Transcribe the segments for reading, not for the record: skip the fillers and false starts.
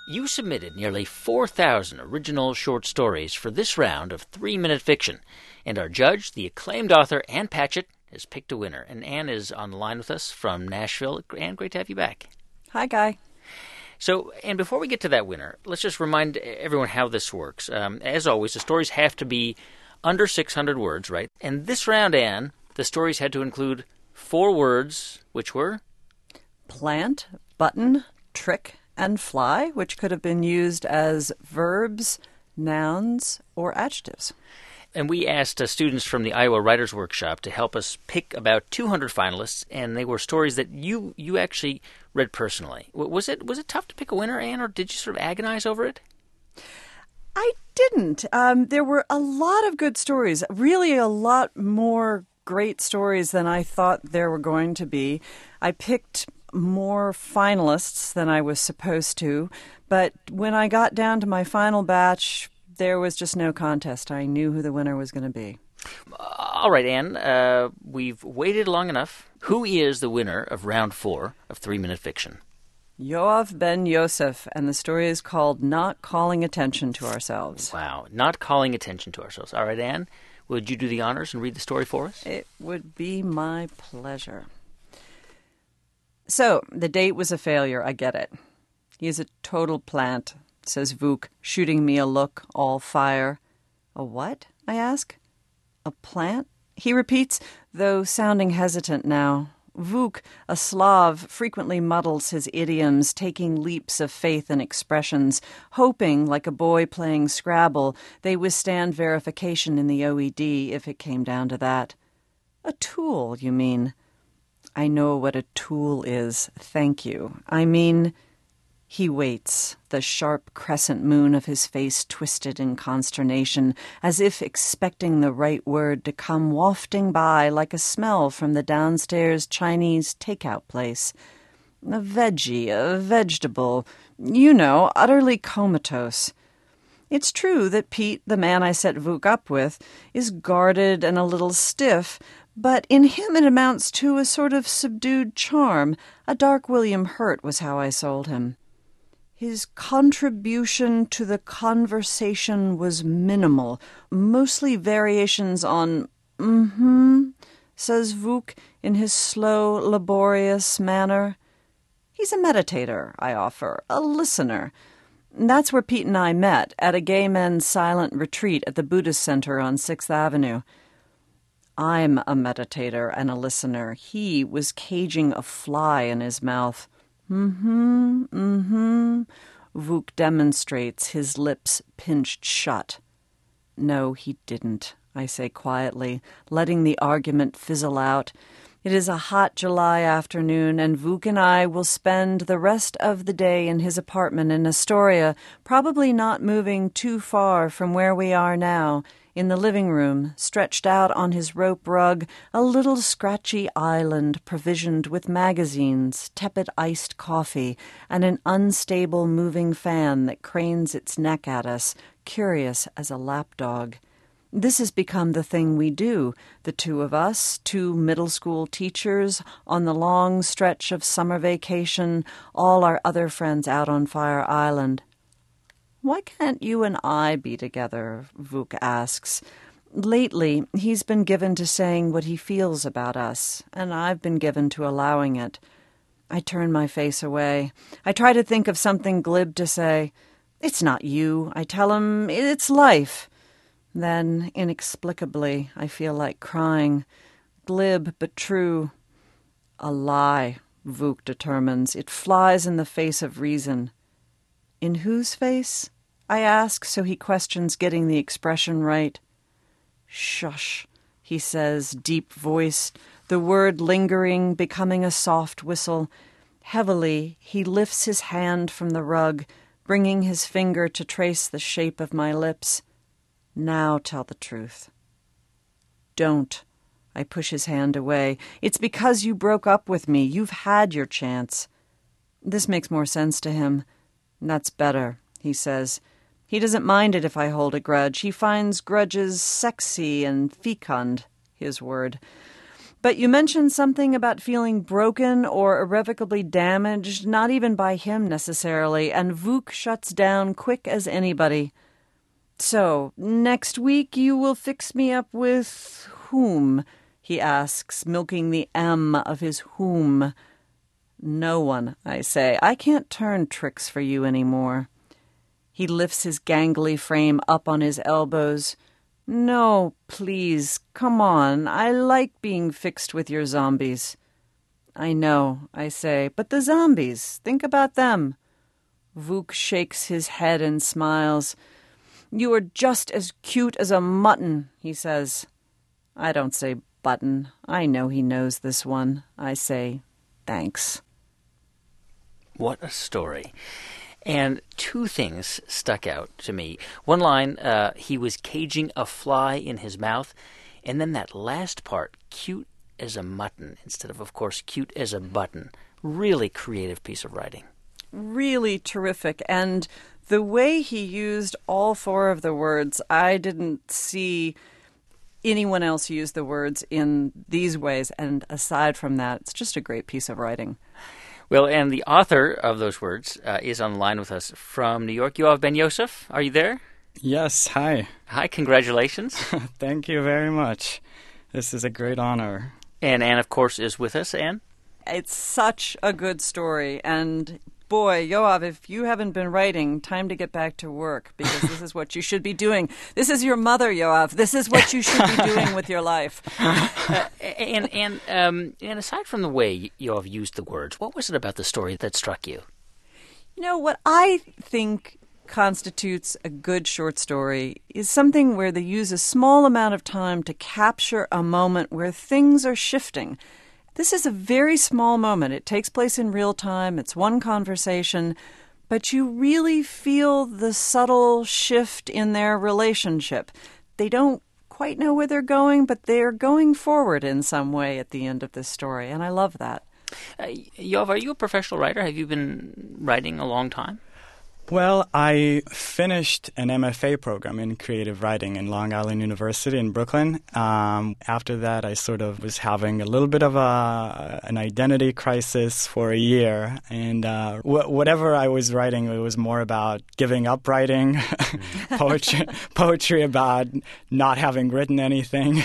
You submitted nearly 4,000 original short stories for this round of 3-Minute Fiction, and our judge, the acclaimed author Ann Patchett, has picked a winner. And Ann is on the line with us from Nashville. Ann, great to have you back. Hi, Guy. So, Ann, before we get to that winner, let's just remind everyone how this works. As always, the stories have to be under 600 words, right? And this round, Ann, the stories had to include 4 words, which were? Plant, button, trick, and fly, which could have been used as verbs, nouns, or adjectives. And we asked students from the Iowa Writers Workshop to help us pick about 200 finalists, and they were stories that you actually read personally. Was it tough to pick a winner, Ann, or did you sort of agonize over it? I didn't. There were a lot of good stories, really a lot more great stories than I thought there were going to be. I picked more finalists than I was supposed to, but when I got down to my final batch, there was just no contest. I knew who the winner was going to be. All right, Ann, we've waited long enough. Who is the winner of round 4 of 3-Minute Fiction? Yoav Ben Yosef, and the story is called Not Calling Attention to Ourselves. Wow, Not Calling Attention to Ourselves. All right, Ann, would you do the honors and read the story for us? It would be my pleasure. So, the date was a failure, I get it. He's a total plant, says Vuk, shooting me a look, all fire. A what? I ask. A plant? He repeats, though sounding hesitant now. Vuk, a Slav, frequently muddles his idioms, taking leaps of faith in expressions, hoping, like a boy playing Scrabble, they withstand verification in the OED if it came down to that. A tool, you mean? I know what a tool is, thank you. I mean... He waits, the sharp crescent moon of his face twisted in consternation, as if expecting the right word to come wafting by like a smell from the downstairs Chinese takeout place. A veggie, a vegetable, you know, utterly comatose. It's true that Pete, the man I set Vuk up with, is guarded and a little stiff, but in him it amounts to a sort of subdued charm. A dark William Hurt was how I sold him. His contribution to the conversation was minimal, mostly variations on says Vuk in his slow, laborious manner. He's a meditator, I offer, a listener. That's where Pete and I met, at a gay men's silent retreat at the Buddhist Center on 6th Avenue. I'm a meditator and a listener. He was caging a fly in his mouth. Vuk demonstrates, his lips pinched shut. No, he didn't, I say quietly, letting the argument fizzle out. It is a hot July afternoon, and Vuk and I will spend the rest of the day in his apartment in Astoria, probably not moving too far from where we are now, in the living room, stretched out on his rope rug, a little scratchy island provisioned with magazines, tepid iced coffee, and an unstable moving fan that cranes its neck at us, curious as a lapdog. This has become the thing we do, the two of us, 2 middle school teachers, on the long stretch of summer vacation, all our other friends out on Fire Island. Why can't you and I be together? Vuk asks. Lately, he's been given to saying what he feels about us, and I've been given to allowing it. I turn my face away. I try to think of something glib to say. It's not you, I tell him. It's life. Then, inexplicably, I feel like crying. Glib but true. A lie, Vuk determines. It flies in the face of reason. In whose face? I ask, so he questions getting the expression right. Shush, he says, deep-voiced, the word lingering, becoming a soft whistle. Heavily, he lifts his hand from the rug, bringing his finger to trace the shape of my lips. Now tell the truth. Don't. I push his hand away. It's because you broke up with me. You've had your chance. This makes more sense to him. That's better, he says. He doesn't mind it if I hold a grudge. He finds grudges sexy and fecund, his word. But you mentioned something about feeling broken or irrevocably damaged, not even by him necessarily, and Vuk shuts down quick as anybody. So, next week you will fix me up with whom? He asks, milking the M of his whom. No one, I say. I can't turn tricks for you anymore. He lifts his gangly frame up on his elbows. No, please, come on. I like being fixed with your zombies. I know, I say, but the zombies, think about them. Vuk shakes his head and smiles. You are just as cute as a mutton, he says. I don't say button. I know he knows this one. I say, thanks. What a story. And two things stuck out to me. One line, he was caging a fly in his mouth. And then that last part, cute as a mutton, instead of course, cute as a button. Really creative piece of writing. Really terrific. And the way he used all four of the words, I didn't see anyone else use the words in these ways. And aside from that, it's just a great piece of writing. Well, and the author of those words is on the line with us from New York. Yoav Ben-Yosef, are you there? Yes, hi. Hi, congratulations. Thank you very much. This is a great honor. And Anne, of course, is with us. Anne? It's such a good story. And boy, Yoav, if you haven't been writing, time to get back to work, because this is what you should be doing. This is your mother, Yoav. This is what you should be doing with your life. And aside from the way Yoav used the words, what was it about the story that struck you? You know, what I think constitutes a good short story is something where they use a small amount of time to capture a moment where things are shifting. This is a very small moment. It takes place in real time. It's one conversation. But you really feel the subtle shift in their relationship. They don't quite know where they're going, but they're going forward in some way at the end of this story. And I love that. Yoav, are you a professional writer? Have you been writing a long time? Well, I finished an MFA program in creative writing in Long Island University in Brooklyn. After that, I sort of was having a little bit of an identity crisis for a year. And whatever I was writing, it was more about giving up writing, poetry about not having written anything.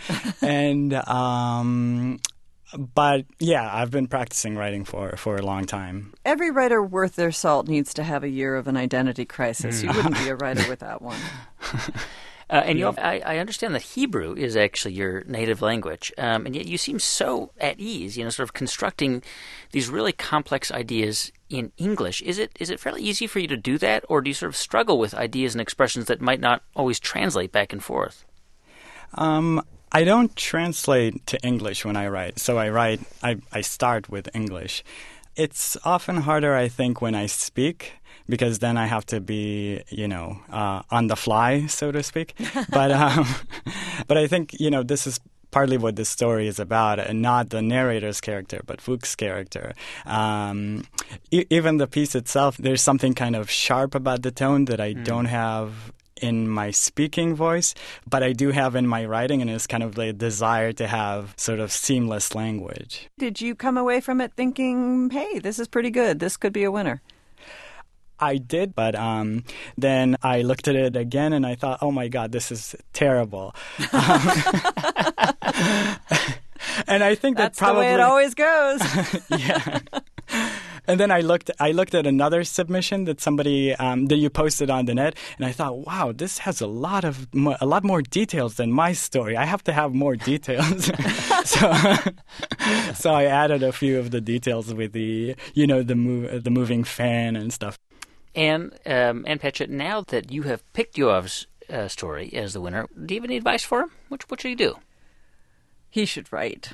But yeah, I've been practicing writing for a long time. Every writer worth their salt needs to have a year of an identity crisis. You wouldn't be a writer without one. And Yoav, I understand that Hebrew is actually your native language, and yet you seem so at ease, sort of constructing these really complex ideas in English. Is it fairly easy for you to do that, or do you sort of struggle with ideas and expressions that might not always translate back and forth? I don't translate to English when I write. So I start with English. It's often harder, I think, when I speak, because then I have to be, on the fly, so to speak. But I think, this is partly what this story is about, and not the narrator's character, but Vuk's character. Even the piece itself, there's something kind of sharp about the tone that I don't have in my speaking voice, but I do have in my writing, and it's kind of the desire to have sort of seamless language. Did you come away from it thinking, hey, this is pretty good, this could be a winner? I did, but then I looked at it again and I thought, oh my God, this is terrible. And I think that's probably the way it always goes. Yeah. And then I looked at another submission that somebody that you posted on the net, and I thought, wow, this has a lot more details than my story. I have to have more details. So I added a few of the details with the the moving fan and stuff. And Petya, now that you have picked Yoav's story as the winner, do you have any advice for him? What should he do? He should write.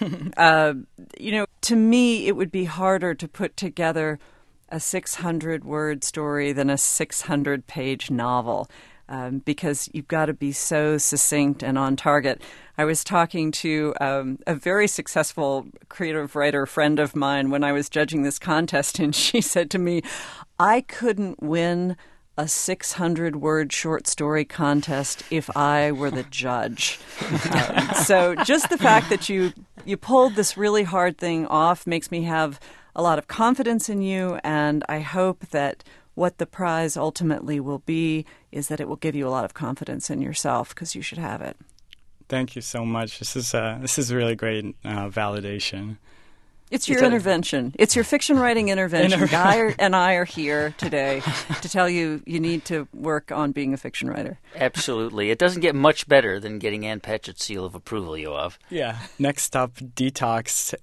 To me, it would be harder to put together a 600-word story than a 600-page novel, because you've got to be so succinct and on target. I was talking to a very successful creative writer friend of mine when I was judging this contest, and she said to me, I couldn't win a 600-word short story contest if I were the judge. So just the fact that you pulled this really hard thing off makes me have a lot of confidence in you, and I hope that what the prize ultimately will be is that it will give you a lot of confidence in yourself, because you should have it. Thank you so much. This is really great validation. It's your intervention. It's your fiction writing intervention. Guy and I are here today to tell you need to work on being a fiction writer. Absolutely. It doesn't get much better than getting Ann Patchett's seal of approval, Yoav. Yeah. Next up, Detox.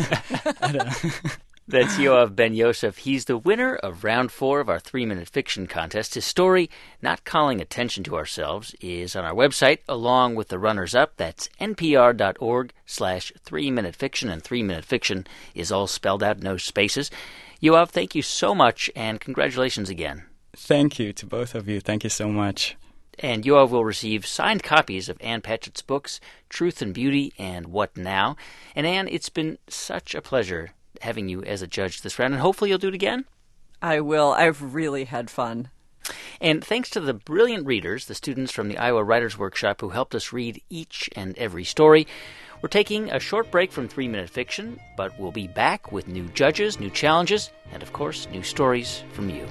That's Yoav Ben-Yosef. He's the winner of round 4 of our 3-minute fiction contest. His story, Not Calling Attention to Ourselves, is on our website, along with the runners-up. That's npr.org/3-minute fiction, and 3-minute fiction is all spelled out, no spaces. Yoav, thank you so much, and congratulations again. Thank you to both of you. Thank you so much. And Yoav will receive signed copies of Ann Patchett's books, Truth and Beauty and What Now? And Ann, it's been such a pleasure having you as a judge this round, and hopefully you'll do it again. I will. I've really had fun. And thanks to the brilliant readers, the students from the Iowa Writers Workshop who helped us read each and every story. We're taking a short break from 3-minute fiction, but we'll be back with new judges, new challenges, and of course, new stories from you.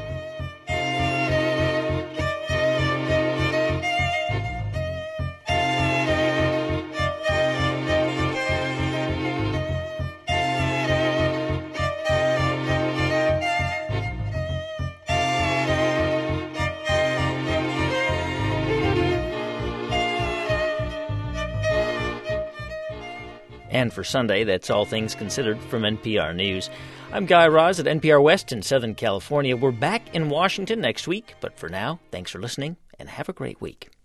And for Sunday, that's All Things Considered from NPR News. I'm Guy Raz at NPR West in Southern California. We're back in Washington next week, but for now, thanks for listening and have a great week.